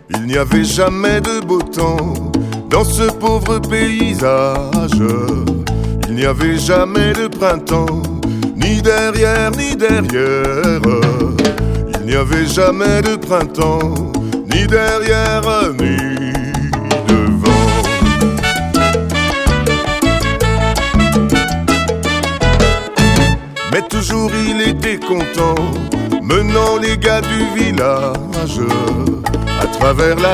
Il n'y avait jamais de beau temps dans ce pauvre paysage. Il n'y avait jamais de printemps, ni derrière, ni derrière. Il n'y avait jamais de printemps, ni derrière, ni devant. Mais toujours il était content, menant les gars du village à travers la